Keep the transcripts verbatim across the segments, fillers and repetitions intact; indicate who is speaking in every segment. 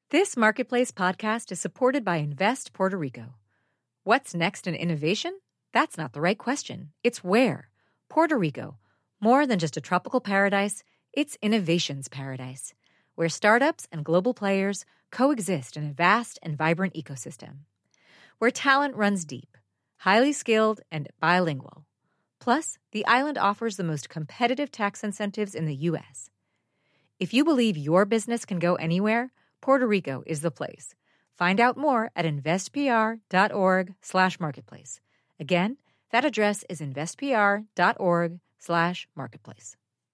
Speaker 1: This Marketplace podcast is supported by Invest Puerto Rico. What's next in innovation? That's not the right question. It's where. Puerto Rico. More than just a tropical paradise, it's innovation's paradise, where startups and global players coexist in a vast and vibrant ecosystem. Where talent runs deep, highly skilled, and bilingual. Plus, the island offers the most competitive tax incentives in the U S. If you believe your business can go anywhere, Puerto Rico is the place. Find out more at investpr.org slash marketplace. Again, that address is investpr.org slash marketplace.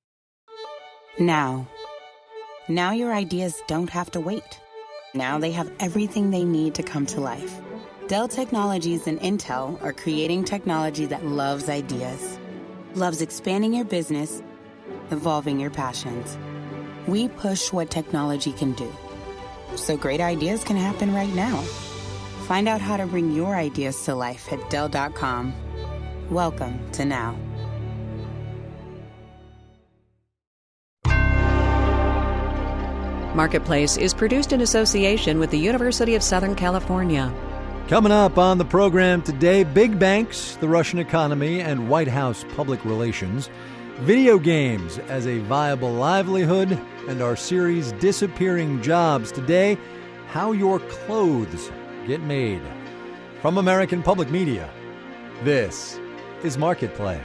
Speaker 2: Now. Now your ideas don't have to wait. Now they have everything they need to come to life. Dell Technologies and Intel are creating technology that loves ideas, loves expanding your business, evolving your passions. We push what technology can do, so great ideas can happen right now. Find out how to bring your ideas to life at Dell dot com. Welcome to Now.
Speaker 3: Marketplace is produced in association with the University of Southern California.
Speaker 4: Coming up on the program today, big banks, the Russian economy, and White House public relations, video games as a viable livelihood, and our series Disappearing Jobs. Today, how your clothes get made. From American Public Media, this is Marketplace.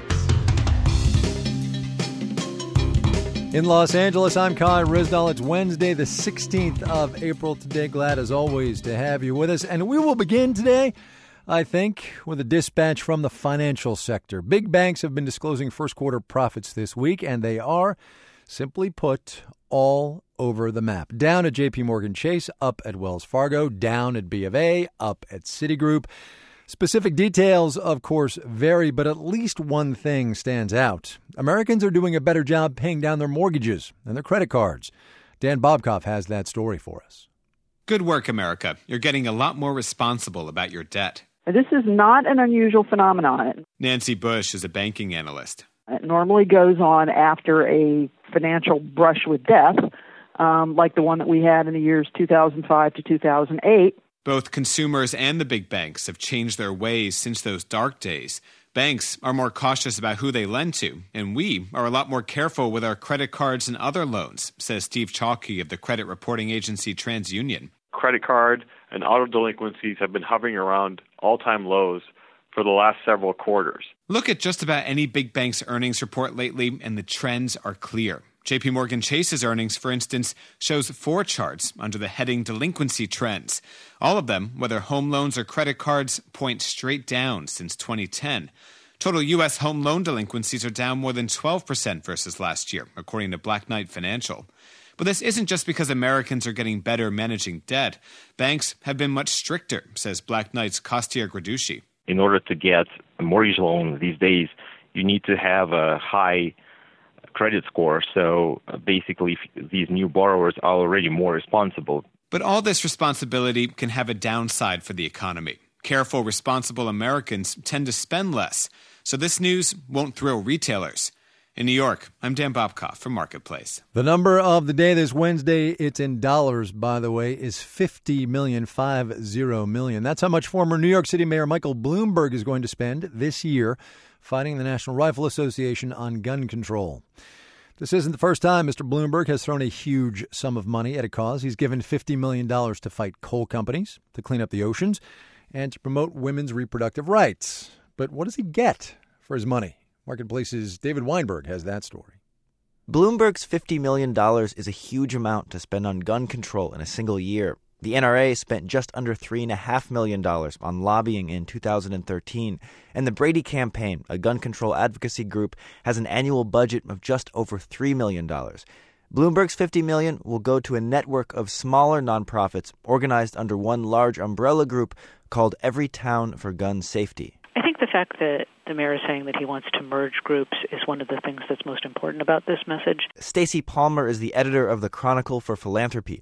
Speaker 4: In Los Angeles, I'm Kai Rizdal. It's Wednesday, the sixteenth of April today. Glad, as always, to have you with us. And we will begin today, I think, with a dispatch from the financial sector. Big banks have been disclosing first quarter profits this week, and they are, simply put, all over the map. Down at J P Morgan Chase, up at Wells Fargo, down at B of A, up at Citigroup. Specific details, of course, vary, but at least one thing stands out. Americans are doing a better job paying down their mortgages and their credit cards. Dan Bobkoff has that story for us.
Speaker 5: Good work, America. You're getting a lot more responsible about your debt.
Speaker 6: This is not an unusual phenomenon.
Speaker 5: Nancy Bush is a banking analyst.
Speaker 6: It normally goes on after a financial brush with death, um, like the one that we had in the years two thousand five to two thousand eight.
Speaker 5: Both consumers and the big banks have changed their ways since those dark days. Banks are more cautious about who they lend to, and we are a lot more careful with our credit cards and other loans, says Steve Chalky of the credit reporting agency TransUnion.
Speaker 7: Credit card and auto delinquencies have been hovering around all-time lows for the last several quarters.
Speaker 5: Look at just about any big bank's earnings report lately, and the trends are clear. J P Morgan Chase's earnings, for instance, shows four charts under the heading delinquency trends. All of them, whether home loans or credit cards, point straight down since twenty ten. Total U S home loan delinquencies are down more than twelve percent versus last year, according to Black Knight Financial. But this isn't just because Americans are getting better managing debt. Banks have been much stricter, says Black Knight's Costier Graducci.
Speaker 8: In order to get a mortgage loan these days, you need to have a high credit score. So uh, basically, these new borrowers are already more responsible.
Speaker 5: But all this responsibility can have a downside for the economy. Careful, responsible Americans tend to spend less. So this news won't thrill retailers. In New York, I'm Dan Bobkoff for Marketplace.
Speaker 4: The number of the day this Wednesday, it's in dollars, by the way, is fifty million, five zero million. That's how much former New York City Mayor Michael Bloomberg is going to spend this year fighting the National Rifle Association on gun control. This isn't the first time Mister Bloomberg has thrown a huge sum of money at a cause. He's given fifty million dollars to fight coal companies, to clean up the oceans, and to promote women's reproductive rights. But what does he get for his money? Marketplace's David Weinberg has that story.
Speaker 9: Bloomberg's fifty million dollars is a huge amount to spend on gun control in a single year. The N R A spent just under three point five million dollars on lobbying in two thousand thirteen, and the Brady Campaign, a gun control advocacy group, has an annual budget of just over three million dollars. Bloomberg's fifty million dollars will go to a network of smaller nonprofits organized under one large umbrella group called Everytown for Gun Safety.
Speaker 10: I think the fact that the mayor is saying that he wants to merge groups is one of the things that's most important about this message.
Speaker 9: Stacey Palmer is the editor of the Chronicle for Philanthropy.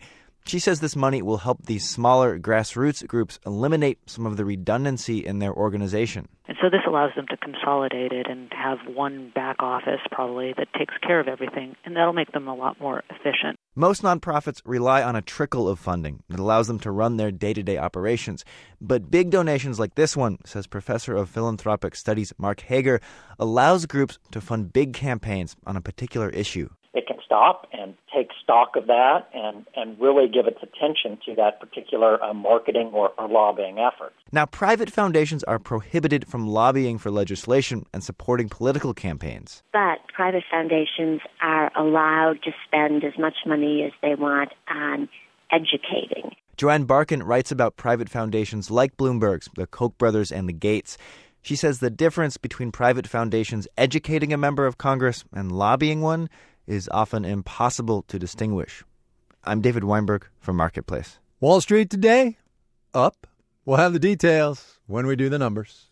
Speaker 9: She says this money will help these smaller grassroots groups eliminate some of the redundancy in their organization.
Speaker 10: And so this allows them to consolidate it and have one back office probably that takes care of everything, and that'll make them a lot more efficient.
Speaker 9: Most nonprofits rely on a trickle of funding that allows them to run their day-to-day operations. But big donations like this one, says Professor of Philanthropic Studies Mark Hager, allows groups to fund big campaigns on a particular issue.
Speaker 11: It can stop and take stock of that and, and really give its attention to that particular uh, marketing or, or lobbying effort.
Speaker 9: Now, private foundations are prohibited from lobbying for legislation and supporting political campaigns.
Speaker 12: But private foundations are allowed to spend as much money as they want on educating.
Speaker 9: Joanne Barkin writes about private foundations like Bloomberg's, the Koch brothers, and the Gates. She says the difference between private foundations educating a member of Congress and lobbying one is often impossible to distinguish. I'm David Weinberg from Marketplace.
Speaker 4: Wall Street today, up. We'll have the details when we do the numbers.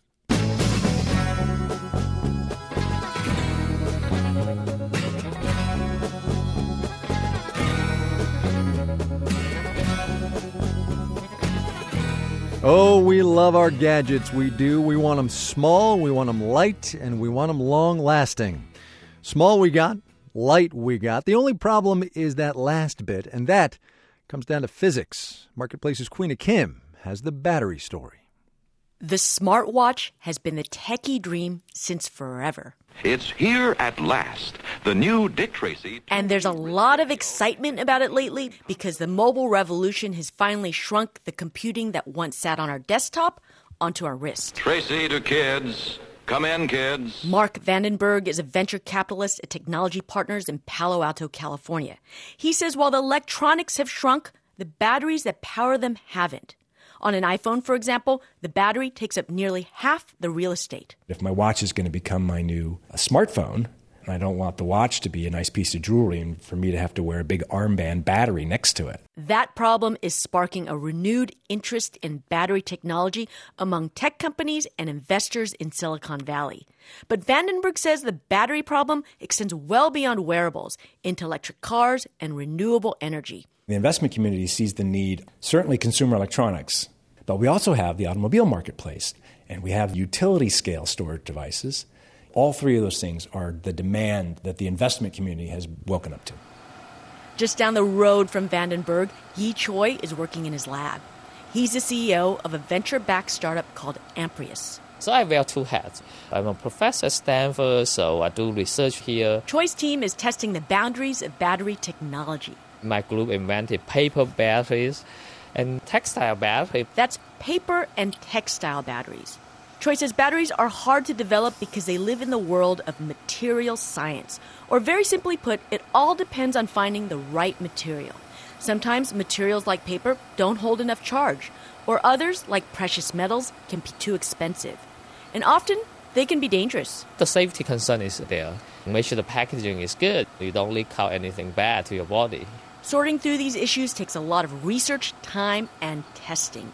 Speaker 4: Oh, we love our gadgets. We do. We want them small, we want them light, and we want them long-lasting. Small we got. Light we got. The only problem is that last bit, and that comes down to physics. Marketplace's Queena Kim has the battery story.
Speaker 13: The smartwatch has been the techie dream since forever.
Speaker 14: It's here at last, the new Dick Tracy.
Speaker 13: And there's a lot of excitement about it lately because the mobile revolution has finally shrunk the computing that once sat on our desktop onto our wrist.
Speaker 14: Tracy to kids. Come in, kids.
Speaker 13: Mark Vandenberg is a venture capitalist at Technology Partners in Palo Alto, California. He says while the electronics have shrunk, the batteries that power them haven't. On an iPhone, for example, the battery takes up nearly half the real estate.
Speaker 15: If my watch is going to become my new uh, smartphone, and I don't want the watch to be a nice piece of jewelry and for me to have to wear a big armband battery next to it.
Speaker 13: That problem is sparking a renewed interest in battery technology among tech companies and investors in Silicon Valley. But Vandenberg says the battery problem extends well beyond wearables into electric cars and renewable energy.
Speaker 15: The investment community sees the need, certainly consumer electronics, but we also have the automobile marketplace, and we have utility-scale storage devices. All three of those things are the demand that the investment community has woken up to.
Speaker 13: Just down the road from Vandenberg, Yi Choi is working in his lab. He's the C E O of a venture-backed startup called Amprius.
Speaker 16: So I wear two hats. I'm a professor at Stanford, so I do research here.
Speaker 13: Choi's team is testing the boundaries of battery technology.
Speaker 16: My group invented paper batteries and textile batteries.
Speaker 13: That's paper and textile batteries. Choi says batteries are hard to develop because they live in the world of material science. Or very simply put, it all depends on finding the right material. Sometimes materials like paper don't hold enough charge, or others, like precious metals, can be too expensive. And often, they can be dangerous.
Speaker 16: The safety concern is there. Make sure the packaging is good. You don't leak out anything bad to your body.
Speaker 13: Sorting through these issues takes a lot of research, time, and testing.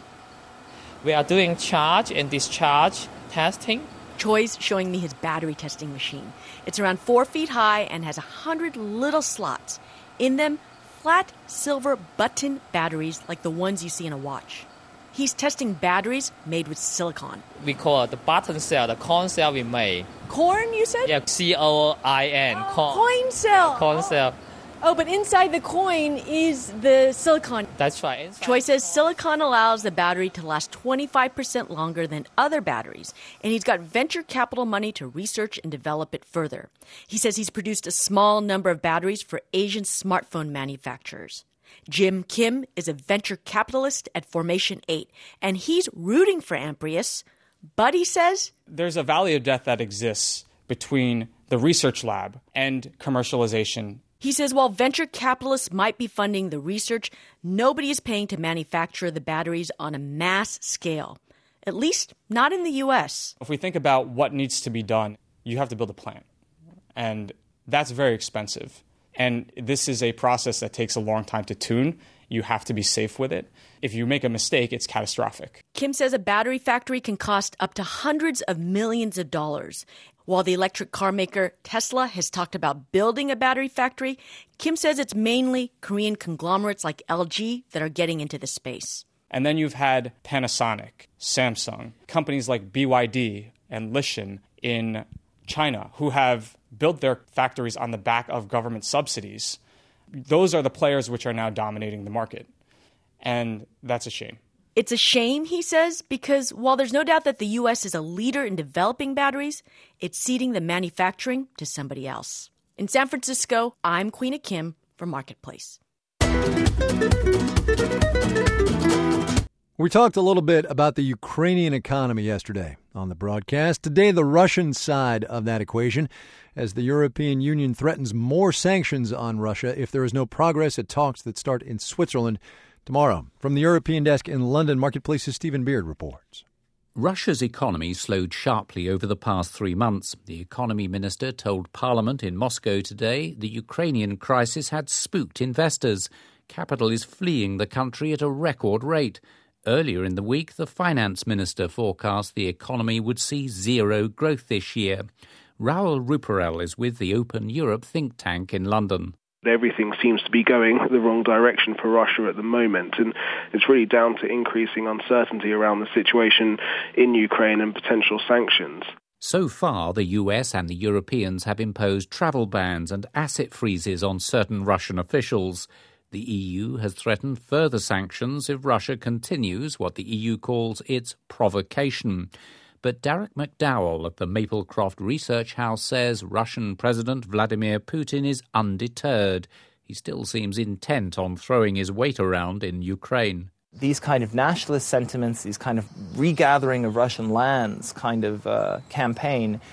Speaker 16: We are doing charge and discharge testing.
Speaker 13: Choi's showing me his battery testing machine. It's around four feet high and has a hundred little slots. In them, flat silver button batteries like the ones you see in a watch. He's testing batteries made with silicon.
Speaker 16: We call it the button cell, the coin cell we made.
Speaker 17: Corn, you said?
Speaker 16: Yeah, C O I N.
Speaker 17: Oh,
Speaker 16: coin.
Speaker 17: coin cell.
Speaker 16: Coin cell.
Speaker 17: Oh, but inside the coin is the silicon.
Speaker 16: That's right. Inside
Speaker 13: Choi says silicon allows the battery to last twenty-five percent longer than other batteries, and he's got venture capital money to research and develop it further. He says he's produced a small number of batteries for Asian smartphone manufacturers. Jim Kim is a venture capitalist at Formation eight, and he's rooting for Amprius, but he says
Speaker 18: there's a valley of death that exists between the research lab and commercialization.
Speaker 13: He says while venture capitalists might be funding the research, nobody is paying to manufacture the batteries on a mass scale, at least not in the U S.
Speaker 18: If we think about what needs to be done, you have to build a plant, and that's very expensive. And this is a process that takes a long time to tune. You have to be safe with it. If you make a mistake, it's catastrophic.
Speaker 13: Kim says a battery factory can cost up to hundreds of millions of dollars. While the electric car maker Tesla has talked about building a battery factory, Kim says it's mainly Korean conglomerates like L G that are getting into the space.
Speaker 18: And then you've had Panasonic, Samsung, companies like B Y D and Lishan in China who have built their factories on the back of government subsidies. Those are the players which are now dominating the market. And that's a shame.
Speaker 13: It's a shame, he says, because while there's no doubt that the U S is a leader in developing batteries, it's ceding the manufacturing to somebody else. In San Francisco, I'm Queena Kim for Marketplace.
Speaker 4: We talked a little bit about the Ukrainian economy yesterday on the broadcast. Today, the Russian side of that equation, as the European Union threatens more sanctions on Russia if there is no progress at talks that start in Switzerland tomorrow. From the European desk in London, Marketplace's Stephen Beard reports.
Speaker 19: Russia's economy slowed sharply over the past three months. The economy minister told Parliament in Moscow today the Ukrainian crisis had spooked investors. Capital is fleeing the country at a record rate. Earlier in the week, the finance minister forecast the economy would see zero growth this year. Raoul Ruparel is with the Open Europe think tank in London.
Speaker 20: Everything seems to be going the wrong direction for Russia at the moment, and it's really down to increasing uncertainty around the situation in Ukraine and potential sanctions.
Speaker 19: So far, the U S and the Europeans have imposed travel bans and asset freezes on certain Russian officials. The E U has threatened further sanctions if Russia continues what the E U calls its provocation. But Derek McDowell of the Maplecroft Research House says Russian President Vladimir Putin is undeterred. He still seems intent on throwing his weight around in Ukraine.
Speaker 21: These kind of nationalist sentiments, these kind of regathering of Russian lands kind of uh, campaign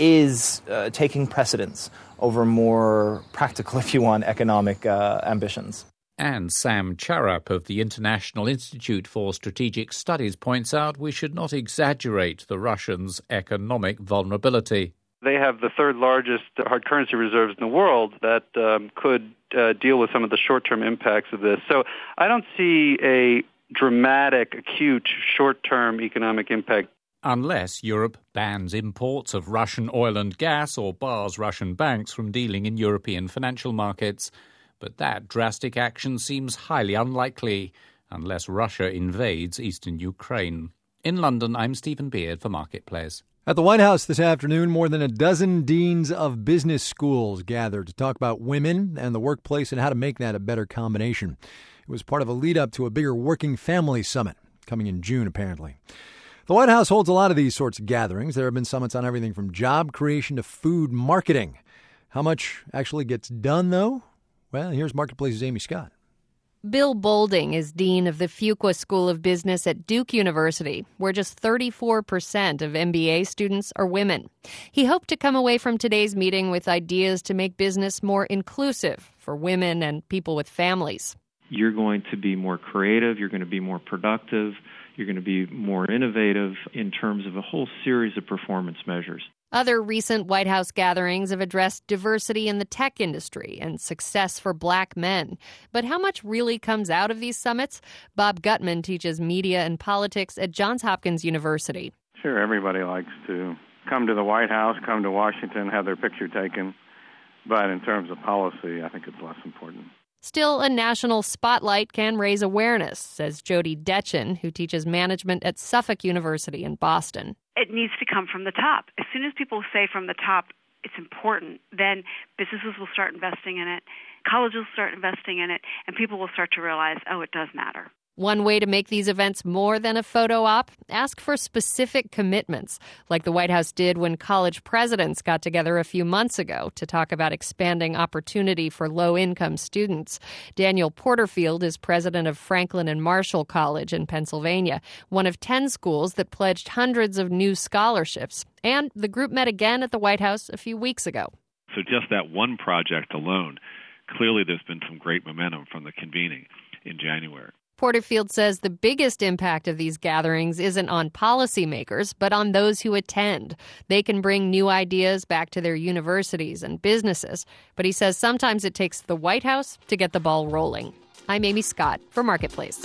Speaker 21: is uh, taking precedence over more practical, if you want, economic uh, ambitions.
Speaker 19: And Sam Charap of the International Institute for Strategic Studies points out we should not exaggerate the Russians' economic vulnerability.
Speaker 22: They have the third largest hard currency reserves in the world that um, could uh, deal with some of the short-term impacts of this. So I don't see a dramatic, acute, short-term economic impact.
Speaker 19: Unless Europe bans imports of Russian oil and gas or bars Russian banks from dealing in European financial markets. But that drastic action seems highly unlikely unless Russia invades eastern Ukraine. In London, I'm Stephen Beard for Marketplace.
Speaker 4: At the White House this afternoon, more than a dozen deans of business schools gathered to talk about women and the workplace and how to make that a better combination. It was part of a lead-up to a bigger working family summit coming in June, apparently. The White House holds a lot of these sorts of gatherings. There have been summits on everything from job creation to food marketing. How much actually gets done, though? Well, here's Marketplace's Amy Scott.
Speaker 23: Bill Bolding is dean of the Fuqua School of Business at Duke University, where just thirty-four percent of M B A students are women. He hoped to come away from today's meeting with ideas to make business more inclusive for women and people with families.
Speaker 24: You're going to be more creative, you're going to be more productive, you're going to be more innovative in terms of a whole series of performance measures.
Speaker 23: Other recent White House gatherings have addressed diversity in the tech industry and success for black men. But how much really comes out of these summits? Bob Gutman teaches media and politics at Johns Hopkins University.
Speaker 25: Sure, everybody likes to come to the White House, come to Washington, have their picture taken. But in terms of policy, I think it's less important.
Speaker 23: Still, a national spotlight can raise awareness, says Jody Detchen, who teaches management at Suffolk University in Boston.
Speaker 26: It needs to come from the top. As soon as people say from the top it's important, then businesses will start investing in it, colleges will start investing in it, and people will start to realize, oh, it does matter.
Speaker 23: One way to make these events more than a photo op, ask for specific commitments, like the White House did when college presidents got together a few months ago to talk about expanding opportunity for low-income students. Daniel Porterfield is president of Franklin and Marshall College in Pennsylvania, one of ten schools that pledged hundreds of new scholarships. And the group met again at the White House a few weeks ago.
Speaker 27: So just that one project alone, clearly there's been some great momentum from the convening in January.
Speaker 23: Porterfield says the biggest impact of these gatherings isn't on policymakers, but on those who attend. They can bring new ideas back to their universities and businesses, but he says sometimes it takes the White House to get the ball rolling. I'm Amy Scott for Marketplace.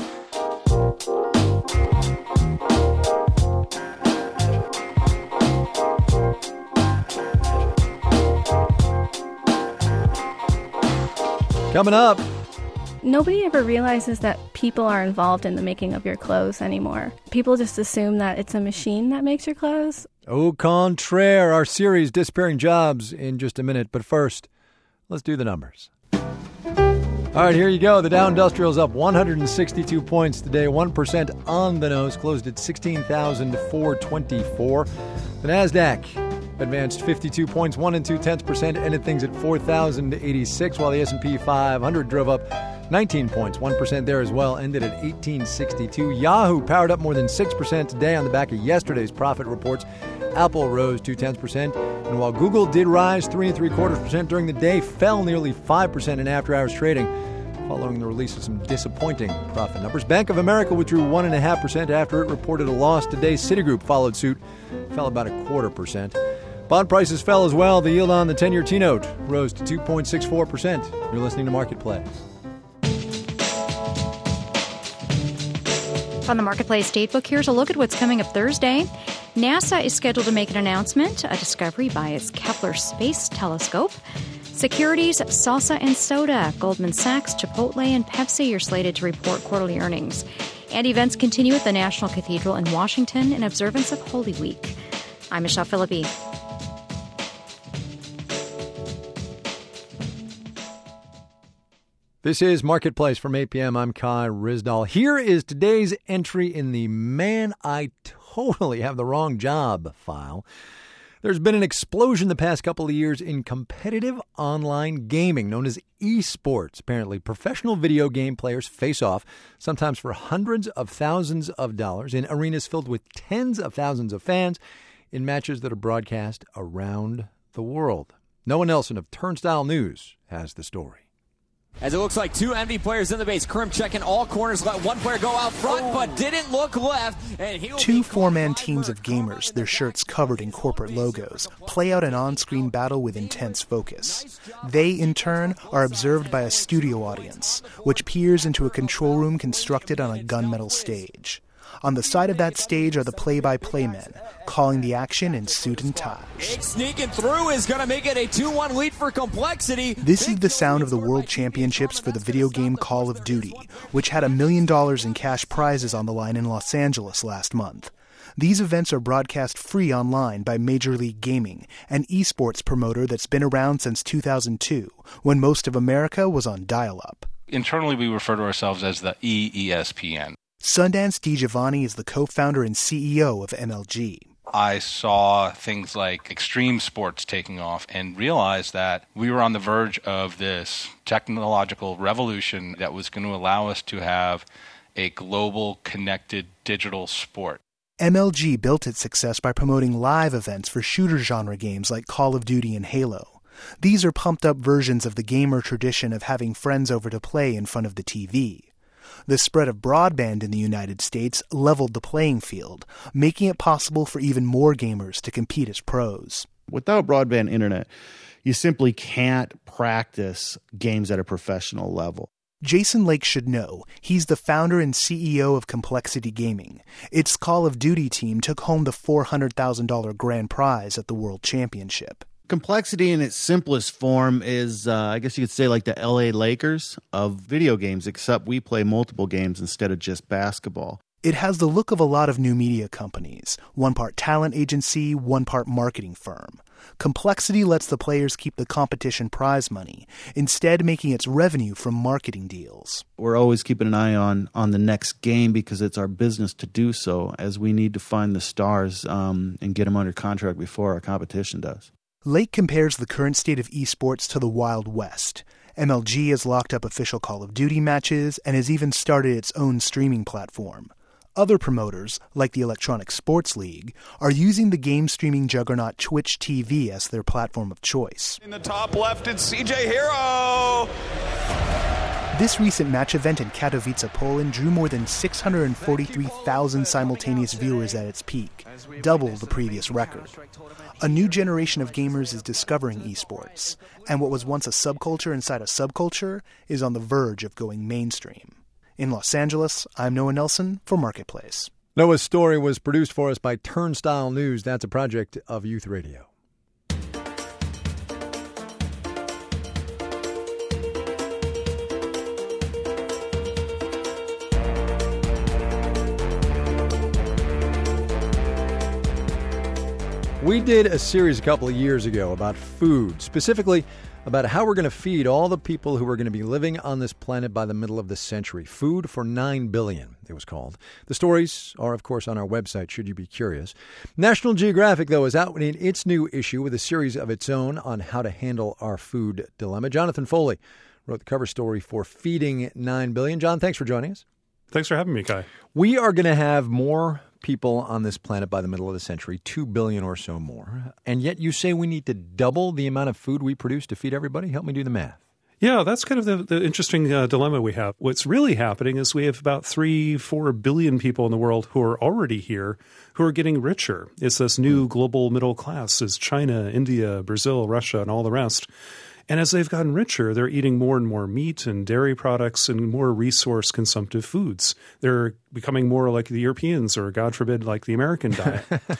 Speaker 4: Coming up.
Speaker 1: Nobody ever realizes that people are involved in the making of your clothes anymore. People just assume that it's a machine that makes your clothes.
Speaker 4: Au contraire, our series Disappearing Jobs in just a minute. But first, let's do the numbers. All right, here you go. The Dow Industrial's up one hundred sixty-two points today, one percent on the nose, closed at sixteen thousand four hundred twenty-four. The NASDAQ advanced fifty-two points, one and two-tenths percent, ended things at four thousand eighty-six, while the S and P five hundred drove up nineteen points, one percent there as well, ended at eighteen sixty-two. Yahoo powered up more than six percent today on the back of yesterday's profit reports. Apple rose two-tenths percent, and while Google did rise three and three-quarters percent during the day, fell nearly five percent in after-hours trading following the release of some disappointing profit numbers. Bank of America withdrew one point five percent after it reported a loss today. Citigroup followed suit, fell about a quarter percent. Bond prices fell as well. The yield on the ten-year T-note rose to two point six four percent. You're listening to Marketplace.
Speaker 2: On the Marketplace Datebook, here's a look at what's coming up Thursday. NASA is scheduled to make an announcement, a discovery by its Kepler Space Telescope. Securities, Salsa and Soda, Goldman Sachs, Chipotle, and Pepsi are slated to report quarterly earnings. And events continue at the National Cathedral in Washington in observance of Holy Week. I'm Michelle Philippi.
Speaker 4: This is Marketplace from eight p.m. I'm Kai Ryssdal. Here is today's entry in the Man, I Totally Have the Wrong Job file. There's been an explosion the past couple of years in competitive online gaming known as esports. Apparently, professional video game players face off, sometimes for hundreds of thousands of dollars, in arenas filled with tens of thousands of fans in matches that are broadcast around the world. Noah Nelson of Turnstile News has the story.
Speaker 3: As it looks like two Envy players in the base. Krim checking all corners, let one player go out front, oh. but didn't look left. And he
Speaker 5: Two four-man teams of gamers, their shirts covered in corporate logos, play out an on-screen battle with intense focus. They, in turn, are observed by a studio audience, which peers into a control room constructed on a gunmetal stage. On the side of that stage are the play-by-play men, calling the action in suit and ties.
Speaker 3: Big sneaking through is going to make it a two one lead for Complexity.
Speaker 5: This is the sound of the World Championships for the video game Call of Duty, which had a million dollars in cash prizes on the line in Los Angeles last month. These events are broadcast free online by Major League Gaming, an esports promoter that's been around since two thousand two, when most of America was on dial-up.
Speaker 6: Internally, we refer to ourselves as the E E S P N.
Speaker 5: Sundance DiGiovanni is the co-founder and C E O of M L G.
Speaker 6: I saw things like extreme sports taking off and realized that we were on the verge of this technological revolution that was going to allow us to have a global, connected digital sport.
Speaker 5: M L G built its success by promoting live events for shooter genre games like Call of Duty and Halo. These are pumped-up versions of the gamer tradition of having friends over to play in front of the T V. The spread of broadband in the United States leveled the playing field, making it possible for even more gamers to compete as pros.
Speaker 7: Without broadband internet, you simply can't practice games at a professional level.
Speaker 5: Jason Lake should know. He's the founder and C E O of Complexity Gaming. Its Call of Duty team took home the four hundred thousand dollars grand prize at the World Championship.
Speaker 7: Complexity in its simplest form is, uh, I guess you could say, like the L A Lakers of video games, except we play multiple games instead of just basketball.
Speaker 5: It has the look of a lot of new media companies, one part talent agency, one part marketing firm. Complexity lets the players keep the competition prize money, instead making its revenue from marketing deals.
Speaker 7: We're always keeping an eye on, on the next game because it's our business to do so, as we need to find the stars um, and get them under contract before our competition does.
Speaker 5: Lake compares the current state of esports to the Wild West. M L G has locked up official Call of Duty matches and has even started its own streaming platform. Other promoters, like the Electronic Sports League, are using the game streaming juggernaut Twitch T V as their platform of choice.
Speaker 8: In the top left, it's C J Hero!
Speaker 5: This recent match event in Katowice, Poland drew more than six hundred forty-three thousand simultaneous viewers at its peak, double the previous record. A new generation of gamers is discovering esports, and what was once a subculture inside a subculture is on the verge of going mainstream. In Los Angeles, I'm Noah Nelson for Marketplace.
Speaker 4: Noah's story was produced for us by Turnstile News. That's a project of Youth Radio. We did a series a couple of years ago about food, specifically about how we're going to feed all the people who are going to be living on this planet by the middle of the century. Food for nine billion, it was called. The stories are, of course, on our website, should you be curious. National Geographic, though, is out in its new issue with a series of its own on how to handle our food dilemma. Jonathan Foley wrote the cover story for Feeding nine billion. John, thanks for joining us.
Speaker 9: Thanks for having me, Kai.
Speaker 4: We are going to have more people on this planet by the middle of the century, two billion or so more. And yet you say we need to double the amount of food we produce to feed everybody? Help me do the math.
Speaker 9: Yeah, that's kind of the, the interesting uh, dilemma we have. What's really happening is we have about three, four billion people in the world who are already here who are getting richer. It's this new global middle class. It's China, India, Brazil, Russia, and all the rest. And as they've gotten richer, they're eating more and more meat and dairy products and more resource-consumptive foods. They're becoming more like the Europeans or, God forbid, like the American diet.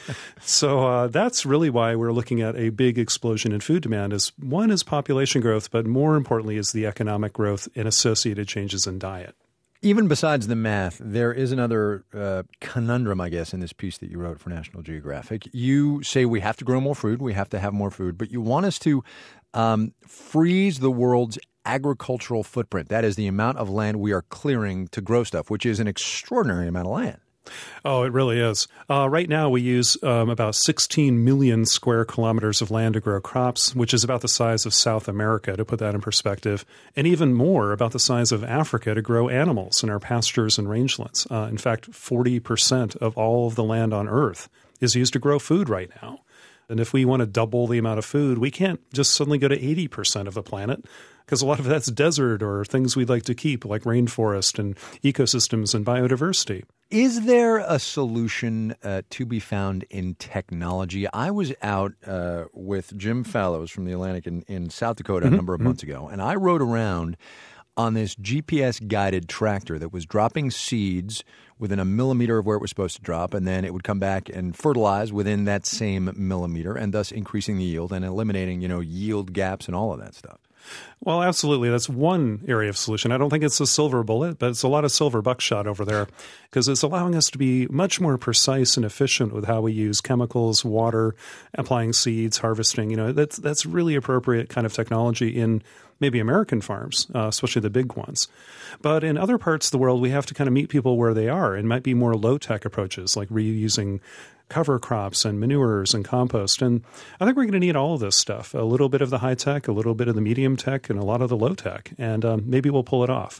Speaker 9: so uh, that's really why we're looking at a big explosion in food demand. Is one is population growth, but more importantly is the economic growth and associated changes in diet.
Speaker 4: Even besides the math, there is another uh, conundrum, I guess, in this piece that you wrote for National Geographic. You say we have to grow more food, we have to have more food, but you want us to um, freeze the world's agricultural footprint. That is the amount of land we are clearing to grow stuff, which is an extraordinary amount of land.
Speaker 9: Oh, it really is. Uh, right now, we use um, about sixteen million square kilometers of land to grow crops, which is about the size of South America, to put that in perspective, and even more, about the size of Africa, to grow animals in our pastures and rangelands. Uh, in fact, forty percent of all of the land on Earth is used to grow food right now. And if we want to double the amount of food, we can't just suddenly go to eighty percent of the planet, because a lot of that's desert or things we'd like to keep, like rainforest and ecosystems and biodiversity.
Speaker 4: Is there a solution uh, to be found in technology? I was out uh, with Jim Fallows from The Atlantic in, in South Dakota mm-hmm. a number of mm-hmm. months ago, and I rode around on this G P S-guided tractor that was dropping seeds within a millimeter of where it was supposed to drop, and then it would come back and fertilize within that same millimeter, and thus increasing the yield and eliminating, you know, yield gaps and all of that stuff.
Speaker 9: Well, absolutely. That's one area of solution. I don't think it's a silver bullet, but it's a lot of silver buckshot over there, because it's allowing us to be much more precise and efficient with how we use chemicals, water, applying seeds, harvesting. You know, that's that's really appropriate kind of technology in maybe American farms, uh, especially the big ones. But in other parts of the world, we have to kind of meet people where they are. It might be more low-tech approaches, like reusing cover crops and manures and compost. And I think we're going to need all of this stuff, a little bit of the high tech, a little bit of the medium tech, and a lot of the low tech. And um, maybe we'll pull it off.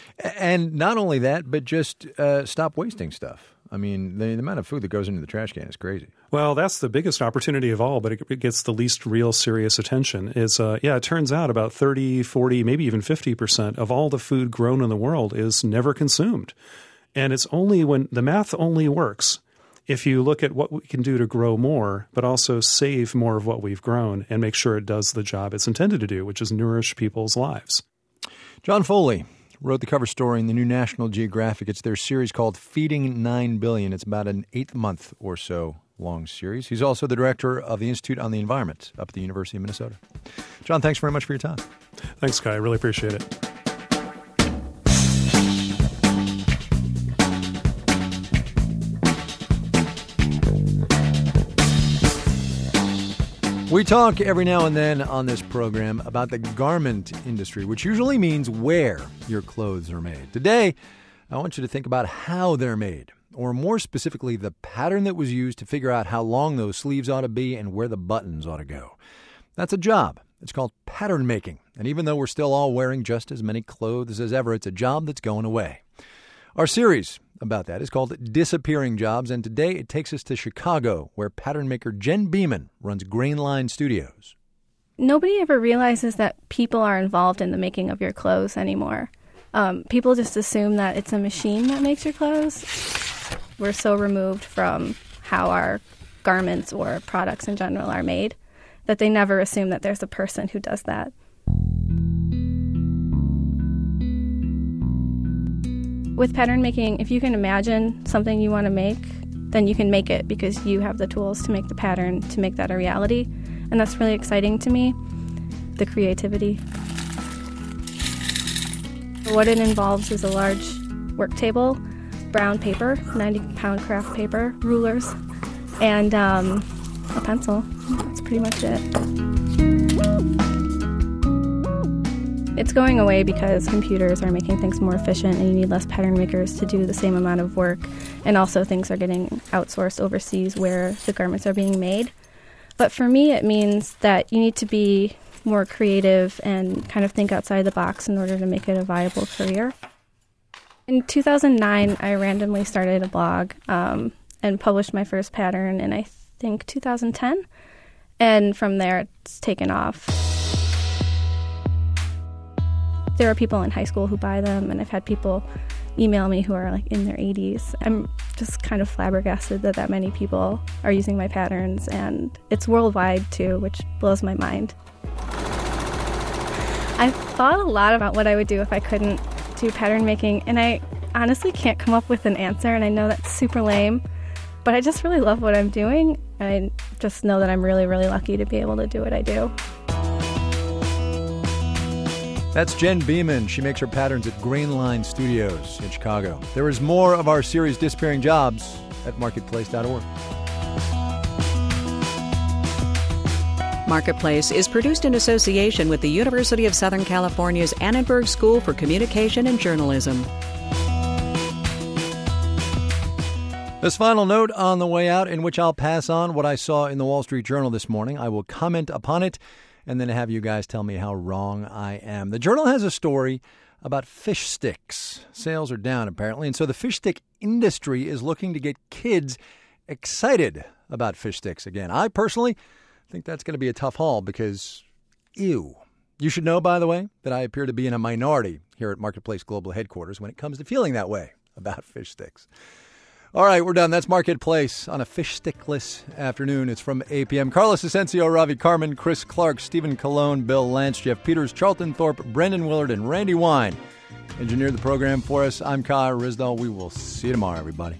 Speaker 4: And not only that, but just uh, stop wasting stuff. I mean, the, the amount of food that goes into the trash can is crazy.
Speaker 9: Well, that's the biggest opportunity of all, but it, it gets the least real serious attention. Is uh, yeah, it turns out about thirty, forty, maybe even fifty percent of all the food grown in the world is never consumed. And it's only when the math only works if you look at what we can do to grow more, but also save more of what we've grown and make sure it does the job it's intended to do, which is nourish people's lives.
Speaker 4: John Foley wrote the cover story in the new National Geographic. It's their series called Feeding nine billion. It's about an eighth month or so long series. He's also the director of the Institute on the Environment up at the University of Minnesota. John, thanks very much for your time.
Speaker 9: Thanks, Kai. I really appreciate it.
Speaker 4: We talk every now and then on this program about the garment industry, which usually means where your clothes are made. Today, I want you to think about how they're made, or more specifically, the pattern that was used to figure out how long those sleeves ought to be and where the buttons ought to go. That's a job. It's called pattern making. And even though we're still all wearing just as many clothes as ever, it's a job that's going away. Our series about that is called Disappearing Jobs, and today it takes us to Chicago, where pattern maker Jen Beeman runs Grainline Studios.
Speaker 1: Nobody ever realizes that people are involved in the making of your clothes anymore. Um, people just assume that it's a machine that makes your clothes. We're so removed from how our garments or products in general are made that they never assume that there's a person who does that. With pattern making, if you can imagine something you want to make, then you can make it because you have the tools to make the pattern, to make that a reality. And that's really exciting to me, the creativity. What it involves is a large work table, brown paper, ninety pound craft paper, rulers, and um, a pencil. That's pretty much it. It's going away because computers are making things more efficient and you need less pattern makers to do the same amount of work. And also things are getting outsourced overseas where the garments are being made. But for me, it means that you need to be more creative and kind of think outside the box in order to make it a viable career. In two thousand nine, I randomly started a blog um, and published my first pattern in, I think, two thousand ten. And from there, it's taken off. There are people in high school who buy them, and I've had people email me who are like in their eighties. I'm just kind of flabbergasted that that many people are using my patterns, and it's worldwide too, which blows my mind. I've thought a lot about what I would do if I couldn't do pattern making, and I honestly can't come up with an answer, and I know that's super lame, but I just really love what I'm doing, and I just know that I'm really, really lucky to be able to do what I do.
Speaker 4: That's Jen Beeman. She makes her patterns at Grainline Studios in Chicago. There is more of our series Disappearing Jobs at marketplace dot org.
Speaker 10: Marketplace is produced in association with the University of Southern California's Annenberg School for Communication and Journalism.
Speaker 4: This final note on the way out, in which I'll pass on what I saw in the Wall Street Journal this morning. I will comment upon it and then have you guys tell me how wrong I am. The Journal has a story about fish sticks. Sales are down, apparently, and so the fish stick industry is looking to get kids excited about fish sticks again. I personally think that's going to be a tough haul because, ew. You should know, by the way, that I appear to be in a minority here at Marketplace Global Headquarters when it comes to feeling that way about fish sticks. All right, we're done. That's Marketplace on a fish stickless afternoon. It's from A P M. Carlos Asensio, Ravi Carmen, Chris Clark, Stephen Colon, Bill Lance, Jeff Peters, Charlton Thorpe, Brendan Willard, and Randy Wine engineered the program for us. I'm Kai Rizdal. We will see you tomorrow, everybody.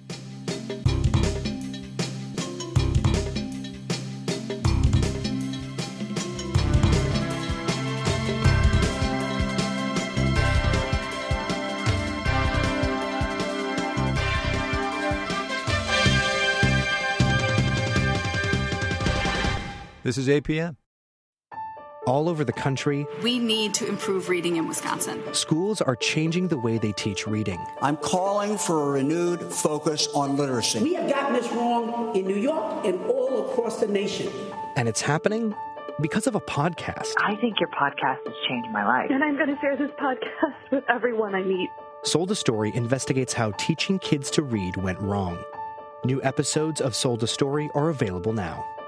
Speaker 4: This is A P M.
Speaker 11: All over the country,
Speaker 12: we need to improve reading in Wisconsin.
Speaker 11: Schools are changing the way they teach reading.
Speaker 14: I'm calling for a renewed focus on literacy.
Speaker 15: We have gotten this wrong in New York and all across the nation.
Speaker 11: And it's happening because of a podcast.
Speaker 16: I think your podcast has changed my life.
Speaker 17: And I'm going to share this podcast with everyone I meet.
Speaker 11: Sold a Story investigates how teaching kids to read went wrong. New episodes of Sold a Story are available now.